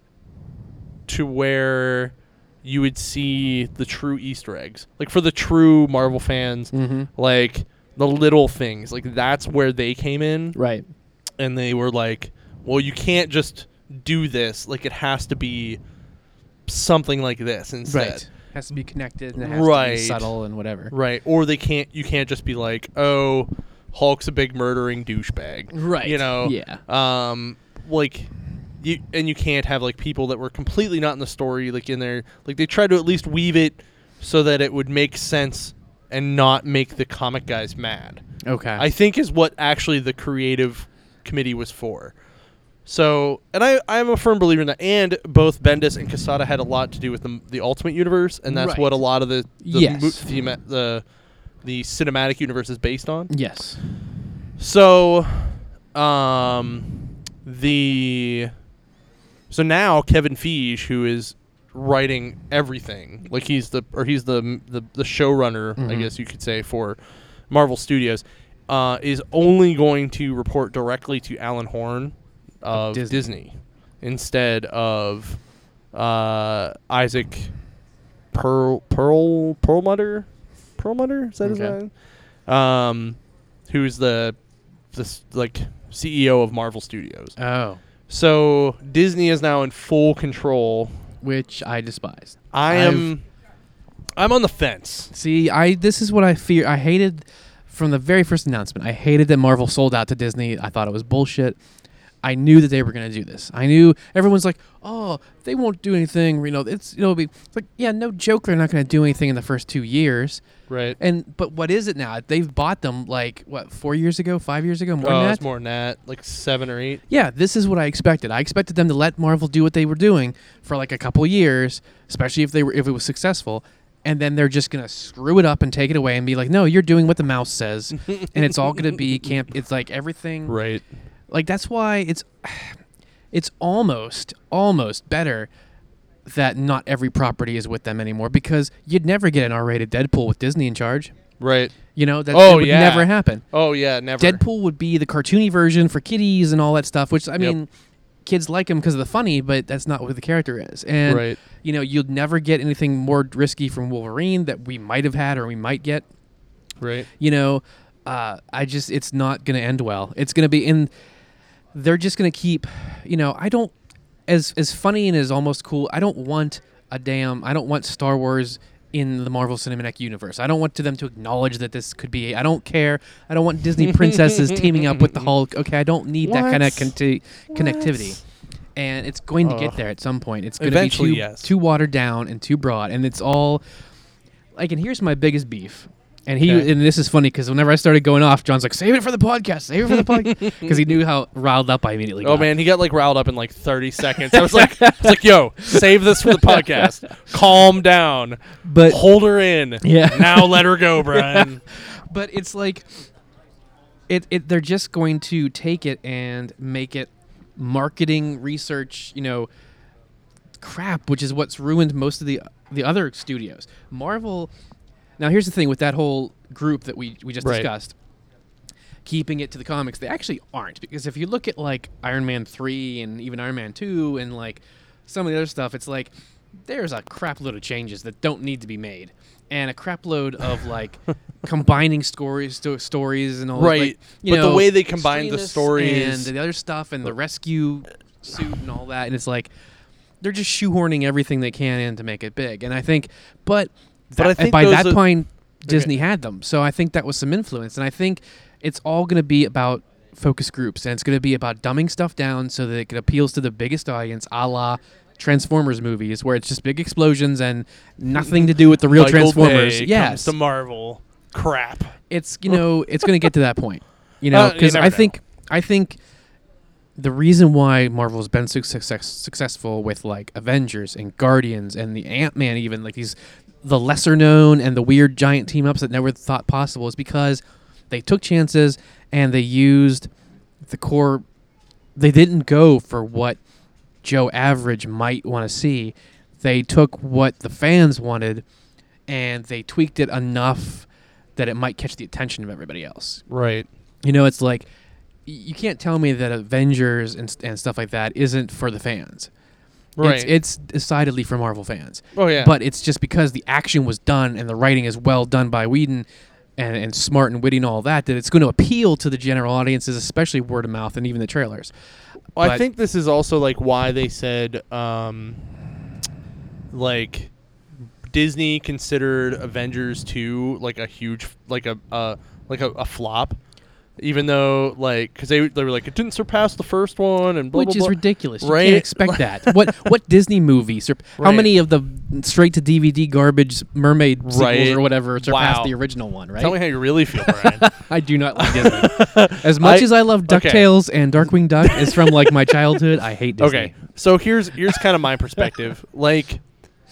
to where you would see the true Easter eggs, like for the true Marvel fans, Mhm. like the little things, like that's where they came in, Right. and they were like, well, you can't just do this, like it has to be something like this instead. Right. Has to be connected and it has to Right. be subtle and whatever. Right. Or they can't you can't just be like, oh, Hulk's a big murdering douchebag. Right. You know? Yeah. Um like you and you can't have like people that were completely not in the story like in there, like they tried to at least weave it so that it would make sense and not make the comic guys mad. Okay. I think is what actually the creative committee was for. So, and I, I'm a firm believer in that. And both Bendis and Quesada had a lot to do with the, the Ultimate Universe, and that's Right. what a lot of the the, Yes. mo- thema- the the cinematic universe is based on. yes. So, um, the so now Kevin Feige, who is writing everything, like he's the or he's the the, the showrunner, I Mhm. guess you could say, for Marvel Studios, uh, is only going to report directly to Alan Horn of Disney. Disney. instead of uh, Isaac Pearl Pearl Perlmutter Perlmutter is that his Okay. name? Um, who's the this like C E O of Marvel Studios. Oh. So Disney is now in full control. Which I despise. I I've- am I'm on the fence. See, I this is what I fear. I hated from the very first announcement. I hated that Marvel sold out to Disney. I thought it was bullshit. I knew that they were going to do this. I knew everyone's like, "Oh, they won't do anything." You know, it's you know, it'll be it's like, yeah, no joke. They're not going to do anything in the first two years. Right. And but what is it now? They've bought them like what four years ago, five years ago, more oh, than that. it's more than that. Like seven or eight. Yeah, this is what I expected. I expected them to let Marvel do what they were doing for like a couple of years, especially if they were if it was successful, and then they're just gonna screw it up and take it away and be like, "No, you're doing what the mouse says," and it's all gonna be camp. It's like everything. Right. Like that's why it's it's almost almost better that not every property is with them anymore, because you'd never get an R-rated Deadpool with Disney in charge. Right. You know, that, Oh, that would yeah. never happen. Oh yeah, never. Deadpool would be the cartoony version for kiddies and all that stuff, which, I Yep. mean, kids like him because of the funny, but that's not what the character is. And, Right. you know, you'd never get anything more risky from Wolverine that we might have had or we might get. Right. You know, uh, I just, it's not going to end well. It's going to be in, they're just going to keep, you know, I don't, as as funny and as almost cool, I don't want a damn, I don't want Star Wars in the Marvel Cinematic Universe. I don't want to them to acknowledge that this could be, I don't care. I don't want Disney princesses teaming up with the Hulk. Okay, I don't need that kind of What? conti- connectivity. And it's going to Ugh. get there at some point. It's going to be Eventually, too, yes. too watered down and too broad. And it's all, like, and here's my biggest beef. And he Okay. and this is funny because whenever I started going off, John's like, "Save it for the podcast, save it for the podcast," because he knew how riled up I immediately got. Oh man, he got like riled up in like thirty seconds. I was like, I was like, yo, save this for the podcast. Calm down. But Hold her in. Yeah. Now let her go, Brian. but it's like, it it they're just going to take it and make it marketing research, you know, crap, which is what's ruined most of the the other studios. Marvel. Now, here's the thing with that whole group that we, we just Right. discussed, keeping it to the comics, they actually aren't. Because if you look at, like, Iron Man three and even Iron Man two and, like, some of the other stuff, it's like there's a crap load of changes that don't need to be made. And a crap load of, like, combining stories sto- stories and all Right. Like, you But know, the way they combine the extremists stories- and the other stuff and the rescue suit and all that. And it's like they're just shoehorning everything they can in to make it big. And I think, but... But I That- think by those that are- point, Disney had them. So I think that was some influence. And I think it's all going to be about focus groups. And it's going to be about dumbing stuff down so that it appeals to the biggest audience, a la Transformers movies, where it's just big explosions and nothing to do with the real Michael Transformers. Bay Yes. comes to Marvel. Crap. It's, you know, it's going to get to that point. You know, Uh, you because never I know. think, I think the reason why Marvel's been so success, successful with, like, Avengers and Guardians and the Ant-Man, even, like, these... the lesser known and the weird giant team ups that never thought possible is because they took chances and they used the core. They didn't go for what Joe Average might want to see. They took what the fans wanted and they tweaked it enough that it might catch the attention of everybody else. Right. You know, it's like y- you can't tell me that Avengers and, and stuff like that isn't for the fans. Right. It's, it's decidedly for Marvel fans. Oh yeah. But it's just because the action was done and the writing is well done by Whedon and, and smart and witty and all that, that it's going to appeal to the general audiences, especially word of mouth and even the trailers. Well, I but- think this is also like why they said, um, like, Disney considered Avengers two like a huge, like a, uh, like a, a flop, even though like because they they were like it didn't surpass the first one and blah Which blah is blah. ridiculous. You Right. can't expect that. What what Disney movie? Sur- How Right. many of the straight to D V D garbage mermaid sequels Right. or whatever surpassed Wow. the original one? Right. Tell me how you really feel, Brian. I do not like Disney. As much I- as I love okay. DuckTales and Darkwing Duck is from like my childhood, I hate Disney. Okay, so here's here's kind of my perspective. Like,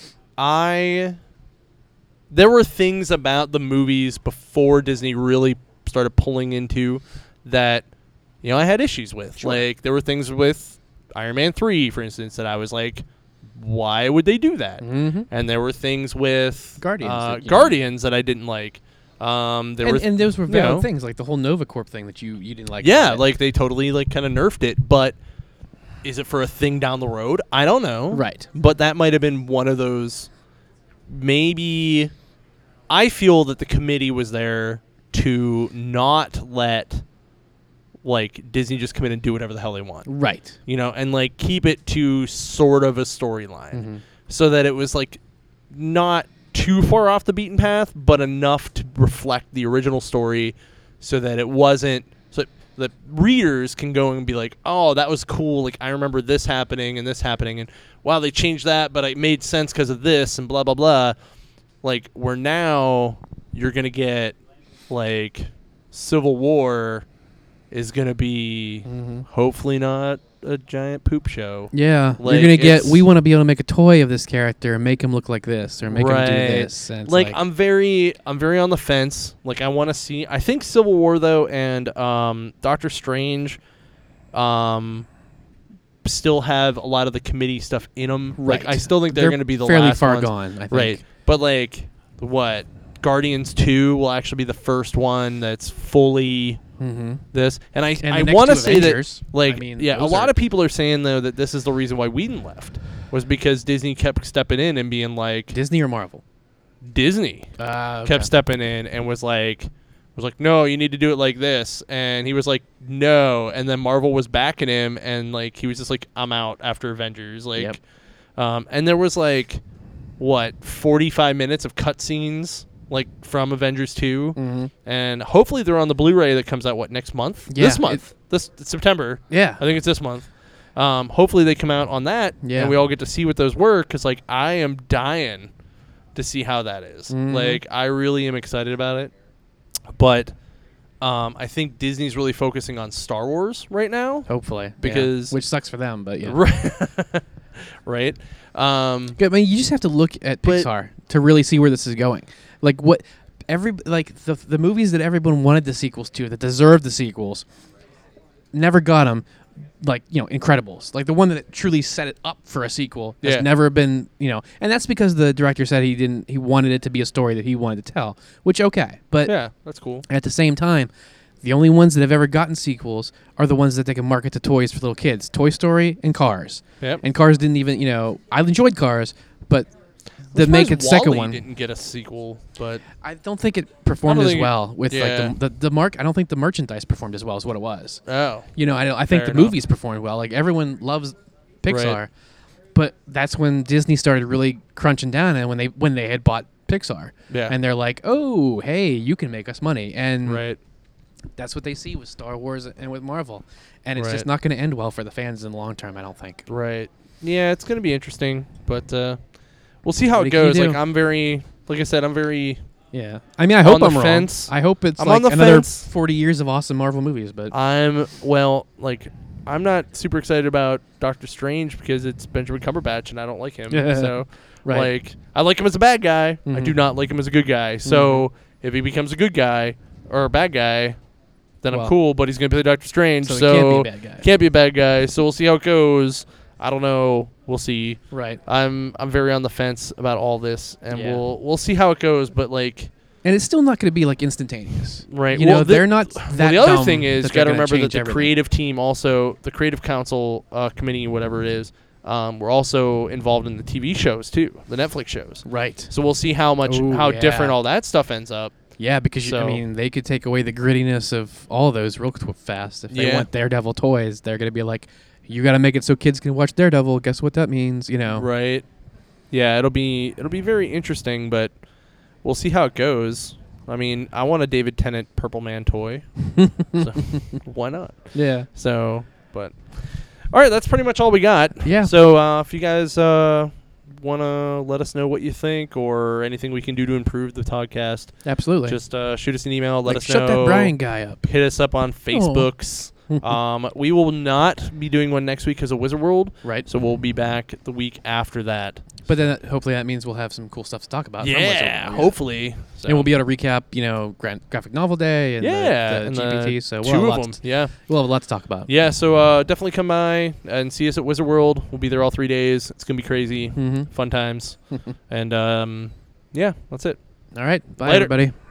I there were things about the movies before Disney really started pulling into that, you know, I had issues with. Sure. Like, there were things with Iron Man three, for instance, that I was like, why would they do that? Mm-hmm. And there were things with Guardians uh, that, you know- Guardians that I didn't like. Um, there And, were th- and those were you valid know, things, like the whole Nova Corp thing that you, you didn't like. yeah, about it. like they totally like kind of nerfed it, but is it for a thing down the road? I don't know. Right. But that might have been one of those. Maybe I feel that the committee was there to not let like Disney just come in and do whatever the hell they want. Right. You know, and like keep it to sort of a storyline Mm-hmm. so that it was like not too far off the beaten path, but enough to reflect the original story so that it wasn't so that readers can go and be like, oh, that was cool. Like, I remember this happening and this happening. And, wow, they changed that, but it made sense because of this and blah, blah, blah. Like, where now you're going to get, like, Civil War is going to be Mm-hmm. hopefully not a giant poop show. Yeah, Like, you're gonna get. it's- We want to be able to make a toy of this character and make him look like this, or make him do Right. this. And it's Like, like, I'm very I'm very on the fence. Like, I want to see I think Civil War though and um, Doctor Strange um still have a lot of the committee stuff in them. right. Like, I still think they're, going to be the fairly last far ones. gone. I think. Right. But like what Guardians two will actually be the first one that's fully Mm-hmm. this. And I And I the next want to two say Avengers, that, like, I mean, yeah, a those lot are- of people are saying, though, that this is the reason why Whedon left, was because Disney kept stepping in and being like, Disney or Marvel? Disney Uh, kept stepping in and was like, was like, no, you need to do it like this. And he was like, no. And then Marvel was backing him, and, like, he was just like, I'm out after Avengers. Like, Yep. um, and there was, like, what, forty-five minutes of cutscenes, like, from Avengers two. Mm-hmm. And hopefully they're on the Blu-ray that comes out, what, next month? Yeah, this month. This September. Yeah. I think it's this month. Um, hopefully they come out on that, Yeah. and we all get to see what those were, because, like, I am dying to see how that is. Mhm. Like, I really am excited about it. But um, I think Disney's really focusing on Star Wars right now. Hopefully, Because- yeah. Which sucks for them, but yeah. Right. right? Um, I mean, you just have to look at But- Pixar to really see where this is going. Like what every like the the movies that everyone wanted the sequels to, that deserved the sequels, never got them. Like, you know, Incredibles, like the one that truly set it up for a sequel, has Yeah. never been, you know, and that's because the director said he didn't, he wanted it to be a story that he wanted to tell, which okay, but yeah, that's cool. at the same time, the only ones that have ever gotten sequels are the ones that they can market to toys for little kids. Toy Story and Cars. Yep. And Cars didn't even, you know, I enjoyed Cars, but I'm the make surprised it second Wall-E one, didn't get a sequel, but I don't think it performed I don't as think it- well with yeah. like the, the the mark. I don't think the merchandise performed as well as what it was. oh, You know, I don't- I think Fair the enough. movies performed well. Like everyone loves Pixar, Right. but that's when Disney started really crunching down, and when they when they had bought Pixar, yeah, and they're like, oh, hey, you can make us money, and right. that's what they see with Star Wars and with Marvel, and it's Right. just not going to end well for the fans in the long term. I don't think. Right. Yeah, it's going to be interesting, but uh, we'll see how What it can you goes. do? Like, I'm very, like I said, I'm very, Yeah, I mean, I hope On the I'm fence. wrong. I hope it's I'm like on the another fence. forty years of awesome Marvel movies, but I'm, well, like, I'm not super excited about Doctor Strange because it's Benjamin Cumberbatch and I don't like him. Yeah. So, right. like, I like him as a bad guy. I Mhm. do not like him as a good guy. So, if he becomes a good guy or a bad guy, then Well, I'm cool, but he's going to play Doctor Strange. so, So, it can't be a bad guy. can't be a bad guy. So, we'll see how it goes. I don't know. We'll see. Right. I'm I'm very on the fence about all this, and Yeah. we'll we'll see how it goes. But like, And it's still not going to be like instantaneous. right? You well, know, the- they're not that Well, the other dumb thing is, that you they're got to gonna remember that change the everything. creative team, also the creative council uh, committee, whatever it is, um, we're also involved in the T V shows too, the Netflix shows. Right. So we'll see how much Ooh, how yeah. different all that stuff ends up. Yeah, because you, I So- mean, they could take away the grittiness of all of those real qu- fast. If they Yeah. want Daredevil toys, they're going to be like, you got to make it so kids can watch Daredevil. Guess what that means? You know. Right. Yeah, it'll be it'll be very interesting, but we'll see how it goes. I mean, I want a David Tennant Purple Man toy. So why not? Yeah. So, but all right, that's pretty much all we got. Yeah. So, uh, if you guys uh, want to let us know what you think or anything we can do to improve the podcast, Absolutely. just uh, shoot us an email. Let like, us shut know. that Brian guy up. Hit us up on Facebooks. um, we will not be doing one next week because of Wizard World. Right. So we'll be back the week after that. But then that, hopefully that means we'll have some cool stuff to talk about. from Wizard Yeah, World. hopefully. So. And we'll be able to recap, you know, Grand Graphic Novel Day and yeah, the, and the G P T. the So two we'll have, of lots them. to, Yeah. we'll have a lot to talk about. Yeah, so uh, definitely come by and see us at Wizard World. We'll be there all three days. It's going to be crazy. Mm-hmm. Fun times. And, um, yeah, that's it. All right. Bye, Later. everybody.